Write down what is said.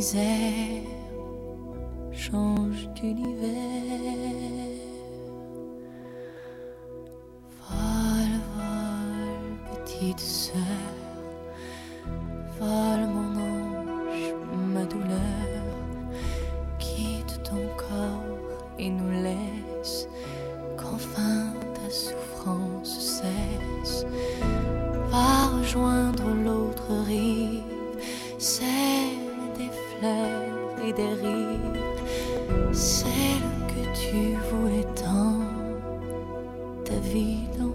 misère change d'univers. Vole, vole, petite sœur, vole mon ange, ma douleur, quitte ton corps et nous laisse, qu'enfin ta souffrance cesse. Va rejoindre l'autre rive, celle des fleurs et des rires, celle que tu voulais tant, ta vie dans